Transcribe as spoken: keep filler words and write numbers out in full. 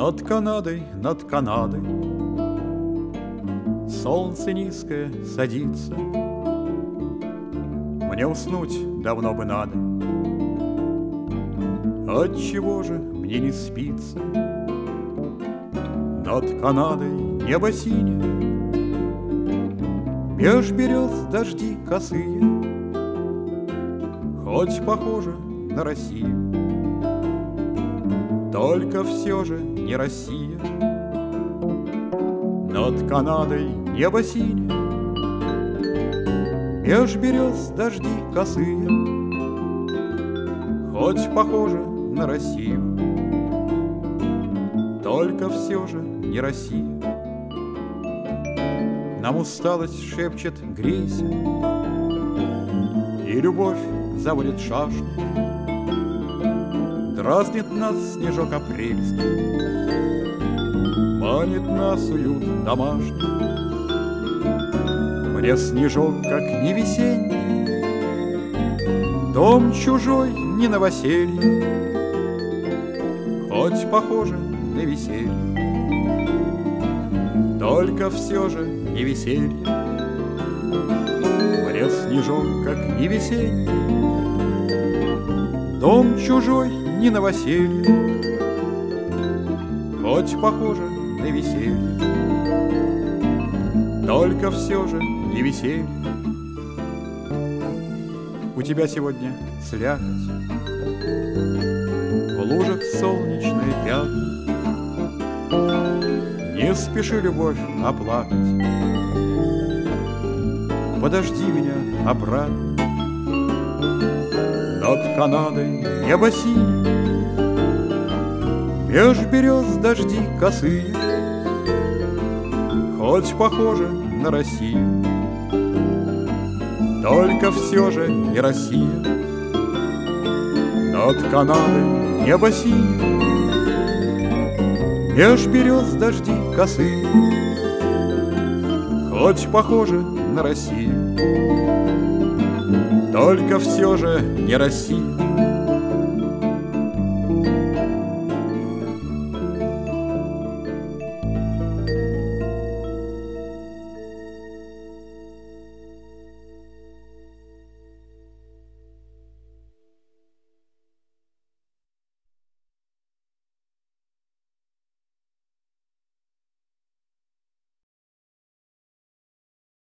Над Канадой, над Канадой солнце низкое садится. Мне уснуть давно бы надо. Отчего же мне не спится? Над Канадой небо синее, меж берез дожди косые, хоть похоже на Россию, только все же не Россия. Над Канадой небо синее, меж берез дожди косые, хоть похоже на Россию, только все же не Россия. Нам усталость шепчет грейся, и любовь заводит шашку. Дразнит нас снежок апрельский, манит нас уют домашний. Мне снежок, как не весенний, дом чужой не новоселье, хоть похоже на веселье, только все же не веселье. Мне снежок, как не весенний, дом чужой не новоселье, хоть похоже на веселье, только все же не веселье. У тебя сегодня слякоть, в лужах солнечные пятна. Не спеши, любовь, оплакать, подожди меня обратно. Над Канадой небо синее, меж берез дожди косые, хоть похоже на Россию, только все же не Россия. Над Канадой небо синее, меж берез дожди косые, хоть похоже на Россию, только все же не Россия.